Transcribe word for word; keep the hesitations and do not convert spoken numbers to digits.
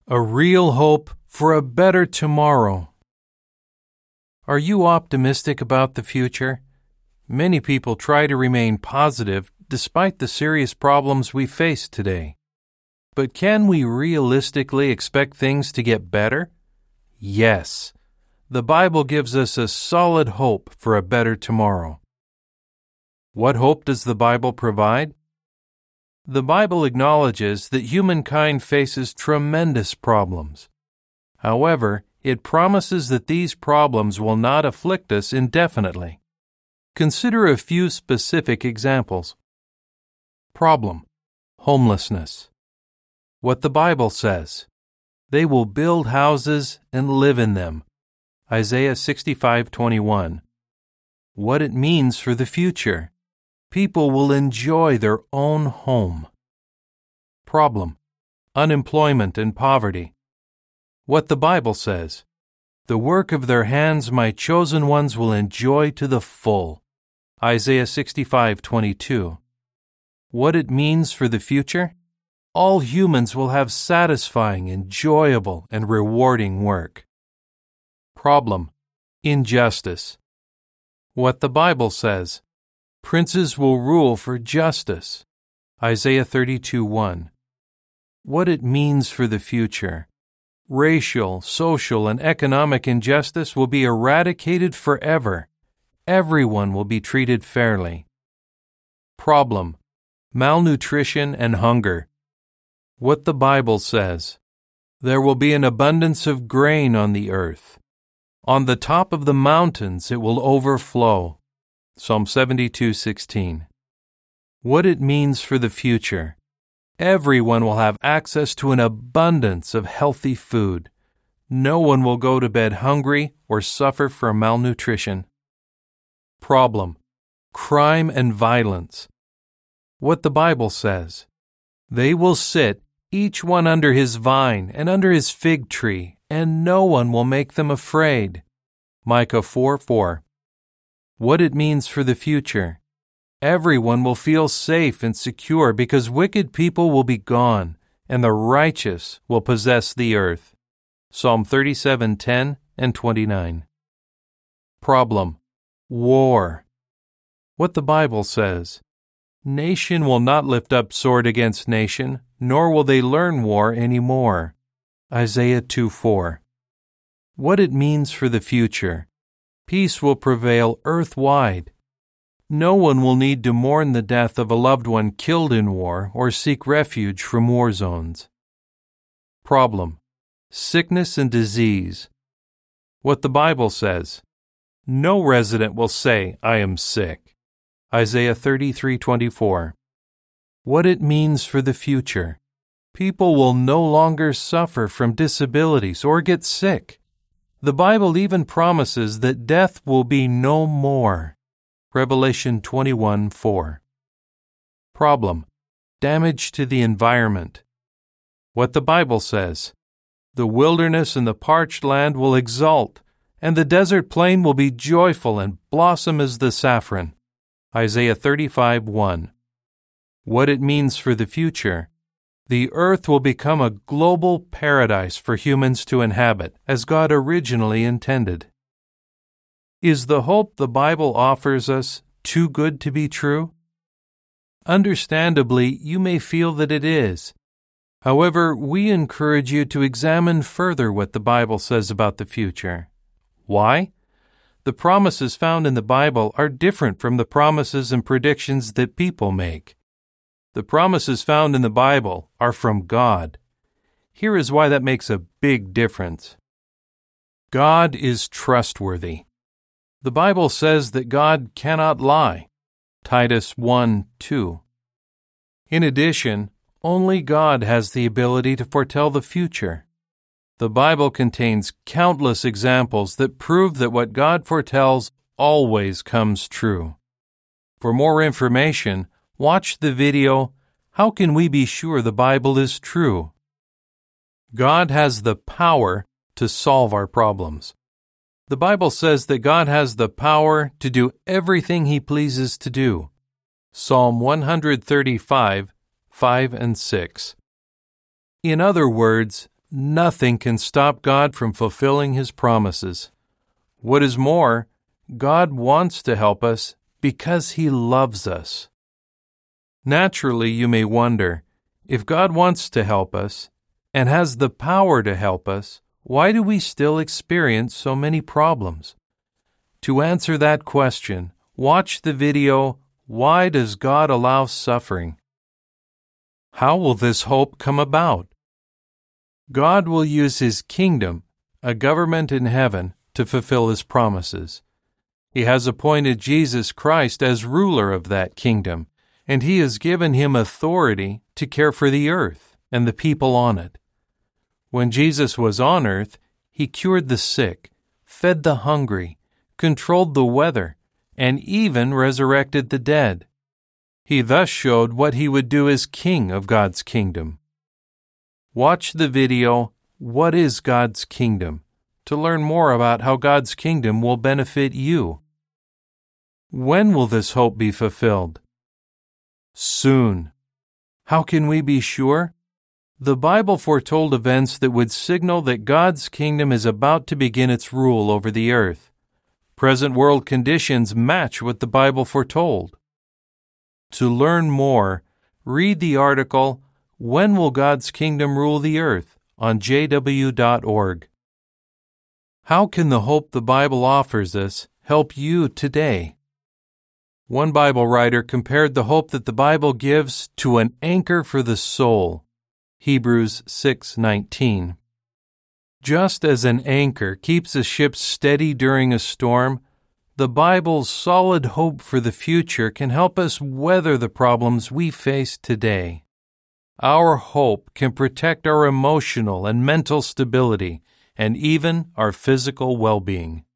A real hope for a better tomorrow. Are you optimistic about the future? Many people try to remain positive despite the serious problems we face today. But can we realistically expect things to get better? Yes. The Bible gives us a solid hope for a better tomorrow. What hope does the Bible provide? The Bible acknowledges that humankind faces tremendous problems. However, it promises that these problems will not afflict us indefinitely. Consider a few specific examples. Problem: homelessness. What the Bible says: they will build houses and live in them. Isaiah sixty-five twenty-one. What it means for the future: people will enjoy their own home. Problem: unemployment and poverty. What the Bible says: the work of their hands my chosen ones will enjoy to the full. Isaiah sixty-five twenty-two. What it means for the future: all humans will have satisfying, enjoyable, and rewarding work. Problem: injustice. What the Bible says: princes will rule for justice. Isaiah thirty-two one. What it means for the future: racial, social, and economic injustice will be eradicated forever. Everyone will be treated fairly. Problem: malnutrition and hunger. What the Bible says: there will be an abundance of grain on the earth. On the top of the mountains it will overflow. Psalm seventy-two sixteen. What it means for the future: everyone will have access to an abundance of healthy food. No one will go to bed hungry or suffer from malnutrition. Problem: crime and violence. What the Bible says: they will sit, each one under his vine and under his fig tree, and no one will make them afraid. Micah four four. What it means for the future: everyone will feel safe and secure because wicked people will be gone, and the righteous will possess the earth. Psalm thirty-seven ten and twenty-nine. Problem: war. What the Bible says: nation will not lift up sword against nation, nor will they learn war any more. Isaiah two four. What it means for the future: peace will prevail earth-wide. No one will need to mourn the death of a loved one killed in war or seek refuge from war zones. Problem: sickness and disease. What the Bible says: no resident will say, I am sick. Isaiah thirty-three twenty-four. What it means for the future: people will no longer suffer from disabilities or get sick. The Bible even promises that death will be no more. Revelation twenty-one four. Problem: damage to the environment. What the Bible says: the wilderness and the parched land will exult, and the desert plain will be joyful and blossom as the saffron. Isaiah thirty-five one. What it means for the future: the earth will become a global paradise for humans to inhabit, as God originally intended. Is the hope the Bible offers us too good to be true? Understandably, you may feel that it is. However, we encourage you to examine further what the Bible says about the future. Why? The promises found in the Bible are different from the promises and predictions that people make. The promises found in the Bible are from God. Here is why that makes a big difference. God is trustworthy. The Bible says that God cannot lie. Titus one two. In addition, only God has the ability to foretell the future. The Bible contains countless examples that prove that what God foretells always comes true. For more information, watch the video, How Can We Be Sure the Bible is True? God has the power to solve our problems. The Bible says that God has the power to do everything He pleases to do. Psalm one thirty-five, five and six. In other words, nothing can stop God from fulfilling His promises. What is more, God wants to help us because He loves us. Naturally, you may wonder, if God wants to help us and has the power to help us, why do we still experience so many problems? To answer that question, watch the video, Why Does God Allow Suffering? How will this hope come about? God will use His kingdom, a government in heaven, to fulfill His promises. He has appointed Jesus Christ as ruler of that kingdom, and He has given Him authority to care for the earth and the people on it. When Jesus was on earth, He cured the sick, fed the hungry, controlled the weather, and even resurrected the dead. He thus showed what He would do as King of God's kingdom. Watch the video, What is God's Kingdom?, to learn more about how God's kingdom will benefit you. When will this hope be fulfilled? Soon. How can we be sure? The Bible foretold events that would signal that God's kingdom is about to begin its rule over the earth. Present world conditions match what the Bible foretold. To learn more, read the article, When Will God's Kingdom Rule the Earth? On j w dot org. How can the hope the Bible offers us help you today? One Bible writer compared the hope that the Bible gives to an anchor for the soul. Hebrews six nineteen. Just as an anchor keeps a ship steady during a storm, the Bible's solid hope for the future can help us weather the problems we face today. Our hope can protect our emotional and mental stability and even our physical well-being.